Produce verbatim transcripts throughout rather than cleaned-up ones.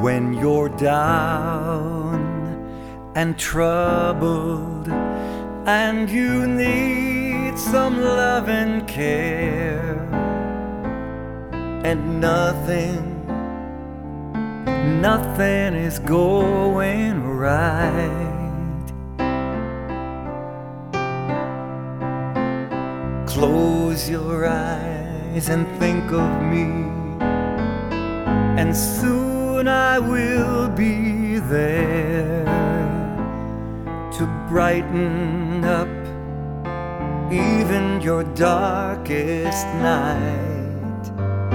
When you're down and troubled and you need some love and care, and nothing, nothing is going right, close your eyes and think of me, and soon I will be there to brighten up even your darkest night.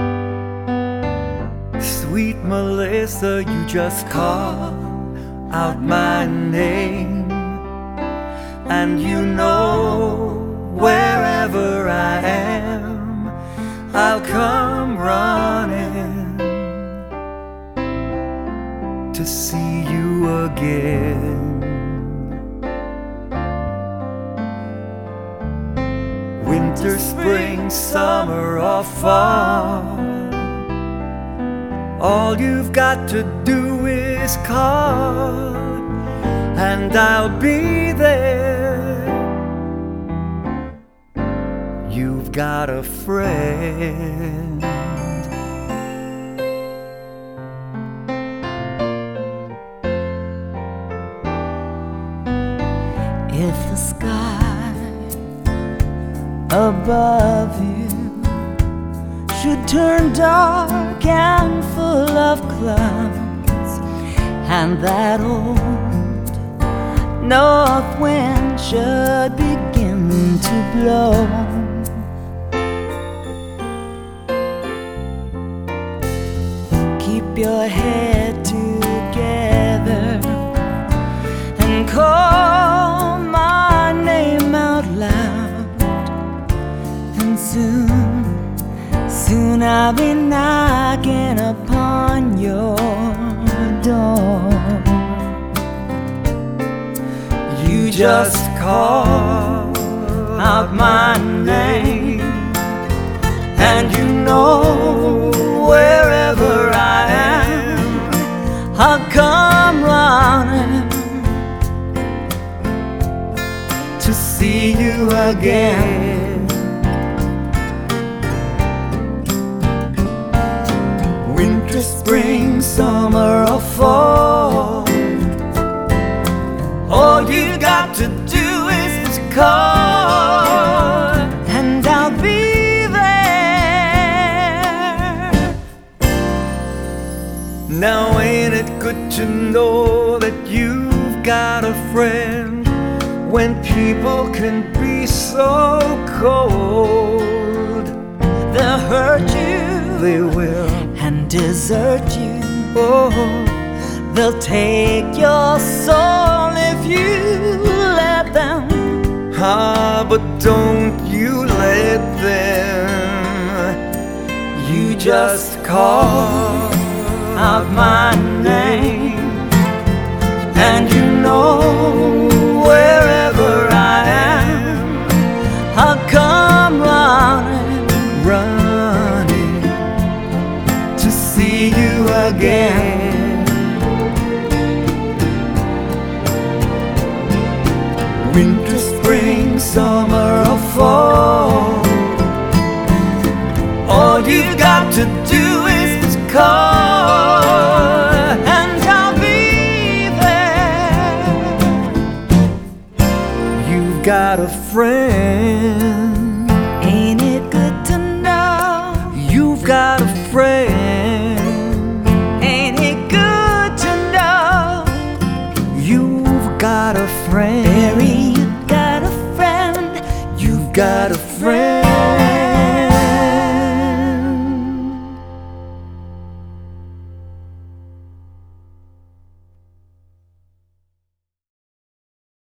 Sweet Melissa, you just call out my name, and you know wherever I am, I'll come running to see you again. Winter, spring, summer, or fall, all you've got to do is call, and I'll be there. You've got a friend. If the sky above you should turn dark and full of clouds, and that old north wind should begin to blow, keep your head together and call my name out loud, and soon, soon I'll be knocking upon your door. You just call out my name, and you know wherever I am, I'll come running to see you again. Winter, spring, summer, or fall, all you got to do is just call, and I'll be there. Now ain't it good to know that you've got a friend, when people can be so cold? They'll hurt you, They will. and desert you. Oh, They'll take your soul if you let them. ah, but don't you let them. You just call Out my name, and you know wherever I am, I'll come running, running to see you again. Winter, spring, summer, or fall, all you've got to do is just call, and I'll be there. you've got a friend. Ain't it good to know? You've got a friend. Ain't it good to know? You've got a friend. Barry, you got a friend. You've got a friend.